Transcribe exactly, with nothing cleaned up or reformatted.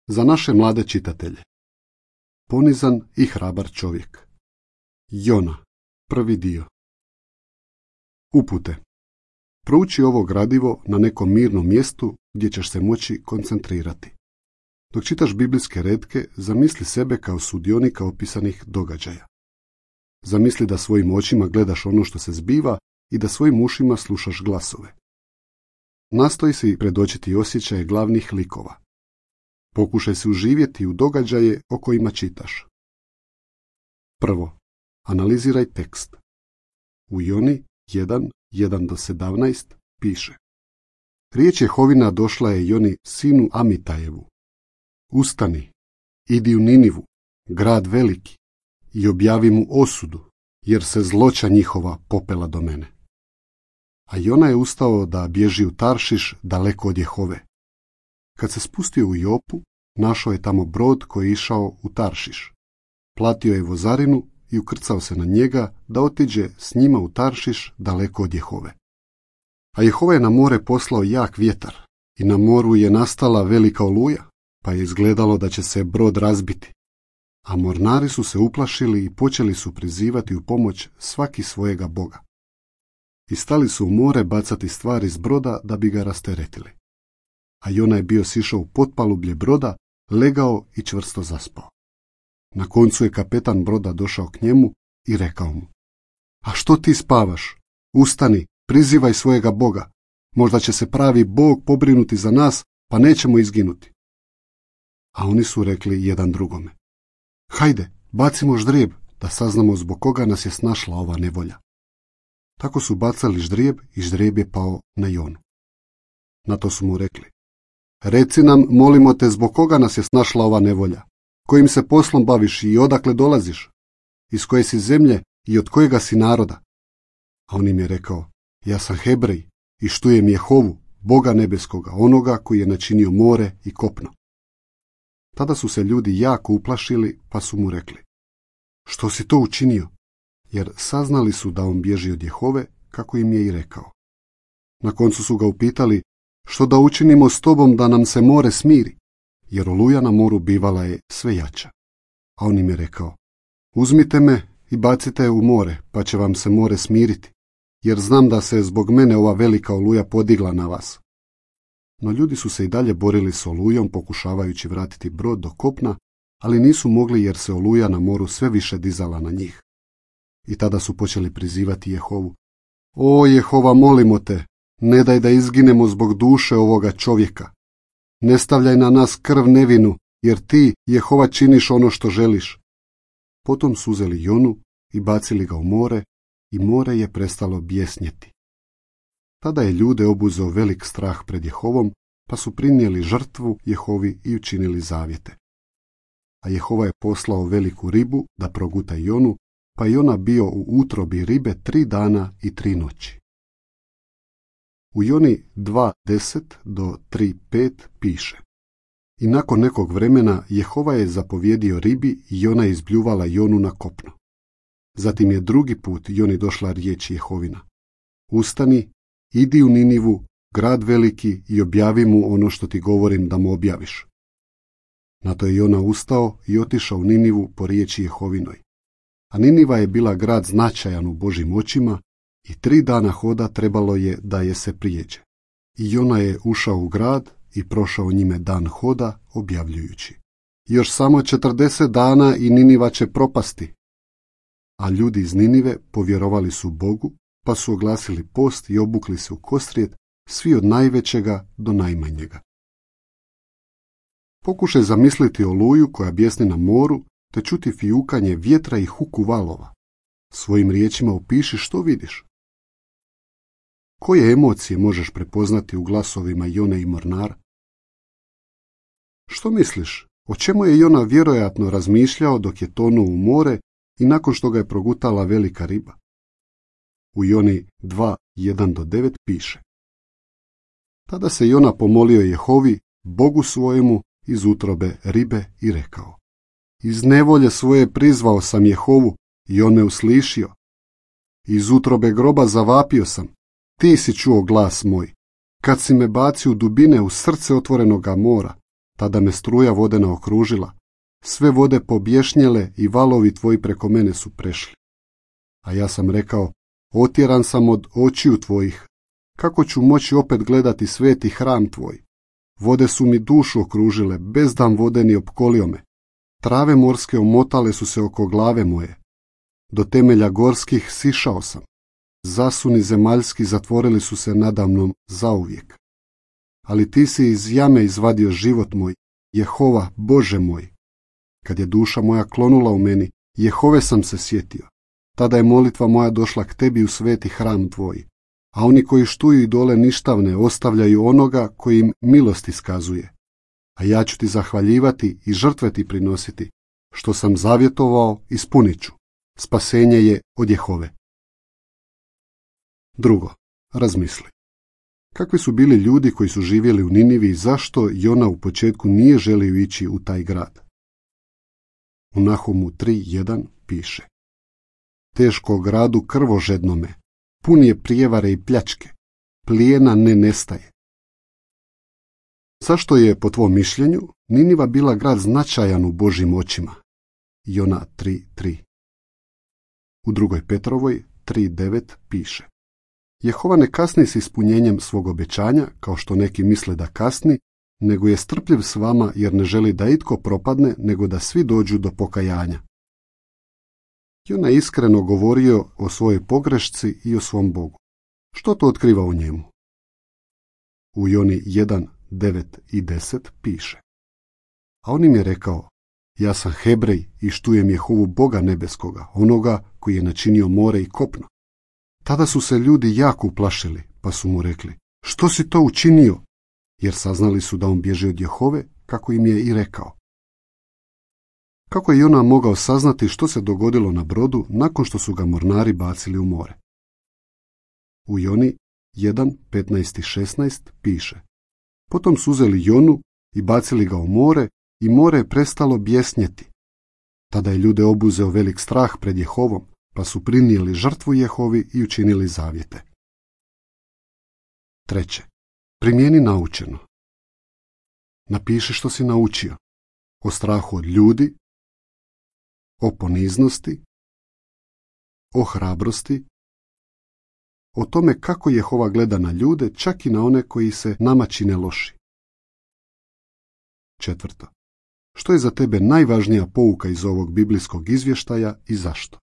Za naše mlade čitatelje. Ponizan i hrabar čovjek. Jona, prvi dio. Upute. Prouči ovo gradivo na nekom mirnom mjestu gdje ćeš se moći koncentrirati. Dok čitaš biblijske retke, zamisli sebe kao sudionika opisanih događaja. Zamisli da svojim očima gledaš ono što se zbiva i da svojim ušima slušaš glasove. Nastoji si predočiti osjećaje glavnih likova. Pokušaj se uživjeti u događaje o kojima čitaš. Prvo, analiziraj tekst. U Joni jedan, jedan do sedamnaest piše: Riječ Jehovina došla je Joni sinu Amitajevu. Ustani, idi u Ninivu, grad veliki, i objavi mu osudu, jer se zloća njihova popela do mene. A Jona je ustao da bježi u Taršiš daleko od Jehove. Kad se spustio u Jopu, našao je tamo brod koji je išao u Taršiš. Platio je vozarinu i ukrcao se na njega da otiđe s njima u Taršiš daleko od Jehove. A Jehova je na more poslao jak vjetar i na moru je nastala velika oluja, pa je izgledalo da će se brod razbiti. A mornari su se uplašili i počeli su prizivati u pomoć svaki svojega boga. I stali su u more bacati stvari iz broda da bi ga rasteretili. A Jona je bio sišao u potpalublje broda, legao i čvrsto zaspao. Na koncu je kapetan broda došao k njemu i rekao mu: A što ti spavaš? Ustani, prizivaj svojega boga. Možda će se pravi Bog pobrinuti za nas, pa nećemo izginuti. A oni su rekli jedan drugome: Hajde, bacimo ždrijeb, da saznamo zbog koga nas je snašla ova nevolja. Tako su bacali ždrijeb i ždrijeb je pao na Jonu. Na to su mu rekli: Reci nam, molimo te, zbog koga nas je snašla ova nevolja? Kojim se poslom baviš i odakle dolaziš? Iz koje si zemlje i od kojega si naroda? A on im je rekao: Ja sam Hebrej i štujem Jehovu, Boga nebeskoga, onoga koji je načinio more i kopno. Tada su se ljudi jako uplašili, pa su mu rekli: Što si to učinio? Jer saznali su da on bježi od Jehove, kako im je i rekao. Na koncu su ga upitali: Što da učinimo s tobom da nam se more smiri? Jer oluja na moru bivala je sve jača. A on im je rekao: Uzmite me i bacite u more, pa će vam se more smiriti, jer znam da se zbog mene ova velika oluja podigla na vas. No ljudi su se i dalje borili s olujom, pokušavajući vratiti brod do kopna, ali nisu mogli jer se oluja na moru sve više dizala na njih. I tada su počeli prizivati Jehovu: O Jehova, molimo te, ne daj da izginemo zbog duše ovoga čovjeka. Ne stavljaj na nas krv nevinu, jer ti, Jehova, činiš ono što želiš. Potom su uzeli Jonu i bacili ga u more, i more je prestalo bjesnjeti. Tada je ljude obuzeo velik strah pred Jehovom, pa su prinijeli žrtvu Jehovi i učinili zavjete. A Jehova je poslao veliku ribu da proguta Jonu, pa je Jona bio u utrobi ribe tri dana i tri noći. U Joni dva deset do tri pet piše: I nakon nekog vremena Jehova je zapovjedio ribi i Jona je izbljuvala Jonu na kopno. Zatim je drugi put Joni došla riječ Jehovina: Ustani, idi u Ninivu, grad veliki, i objavi mu ono što ti govorim da mu objaviš. Na to je Jona ustao i otišao u Ninivu po riječi Jehovinoj. A Niniva je bila grad značajan u Božjim očima i tri dana hoda trebalo je da je se prijeđe. I Jona je ušao u grad i prošao njime dan hoda, objavljujući: Još samo četrdeset dana i Niniva će propasti. A ljudi iz Ninive povjerovali su Bogu, pa su oglasili post i obukli se u kostrijet, svi od najvećega do najmanjega. Pokušaj zamisliti oluju koja bjesni na moru, te čuti fijukanje vjetra i huku valova. Svojim riječima opiši što vidiš. Koje emocije možeš prepoznati u glasovima Jone i mornara? Što misliš, o čemu je Jona vjerojatno razmišljao dok je tonuo u more i nakon što ga je progutala velika riba? U Joni dva jedan do devet piše: Tada se Jona pomolio Jehovi, Bogu svojemu, iz utrobe ribe i rekao: Iz nevolje svoje prizvao sam Jehovu i on me uslišio. Iz utrobe groba zavapio sam, ti si čuo glas moj. Kad si me bacio u dubine u srce otvorenoga mora, Tada me struja vodena okružila, sve vode pobješnjele i valovi tvoji preko mene su prešli. A ja sam rekao, otjeran sam od očiju tvojih, kako ću moći opet gledati sveti hram tvoj? Vode su mi dušu okružile, bezdan vodeni opkolio me. Trave morske omotale su se oko glave moje. Do temelja gorskih sišao sam. Zasuni zemaljski zatvorili su se nadamnom zauvijek. Ali ti si iz jame izvadio život moj, Jehova, Bože moj. Kad je duša moja klonula u meni, Jehove sam se sjetio. Tada je molitva moja došla k tebi u sveti hram tvoj. A oni koji štuju idole ništavne ostavljaju onoga koji im milost iskazuje. A ja ću ti zahvaljivati i žrtve ti prinositi. Što sam zavjetovao, ispunit ću. Spasenje je od Jehove. Drugo, razmisli. Kakvi su bili ljudi koji su živjeli u Ninivi i zašto Jona u početku nije želio ići u taj grad? U Nahumu tri jedan piše: Teško gradu krvožednome, pun je prijevare i pljačke, plijena ne nestaje. Zašto je, po tvom mišljenju, Niniva bila grad značajan u Božjim očima? Jona tri tri. U drugoj Petrovoj tri devet piše: Jehova ne kasni s ispunjenjem svog obećanja, kao što neki misle da kasni, nego je strpljiv s vama jer ne želi da itko propadne, nego da svi dođu do pokajanja. Jona je iskreno govorio o svojoj pogrešci i o svom Bogu. Što to otkriva u njemu? U Joni jedan devet i deset piše: A on im je rekao, ja sam Hebrej i štujem Jehovu Boga nebeskoga, onoga koji je načinio more i kopno. Tada su se ljudi jako uplašili, pa su mu rekli, što si to učinio? Jer saznali su da on bježi od Jehove, kako im je i rekao. Kako je Jona mogao saznati što se dogodilo na brodu nakon što su ga mornari bacili u more? U Joni jedan petnaest i šesnaest piše: Potom su uzeli Jonu i bacili ga u more i more je prestalo bjesnjeti. Tada je ljude obuzeo velik strah pred Jehovom, pa su prinijeli žrtvu Jehovi i učinili zavjete. Treće. Primjeni naučeno. Napiši što si naučio. O strahu od ljudi, o poniznosti, o hrabrosti, o tome kako Jehova gleda na ljude, čak i na one koji se nama čine loši. Četvrto. Što je za tebe najvažnija pouka iz ovog biblijskog izvještaja i zašto?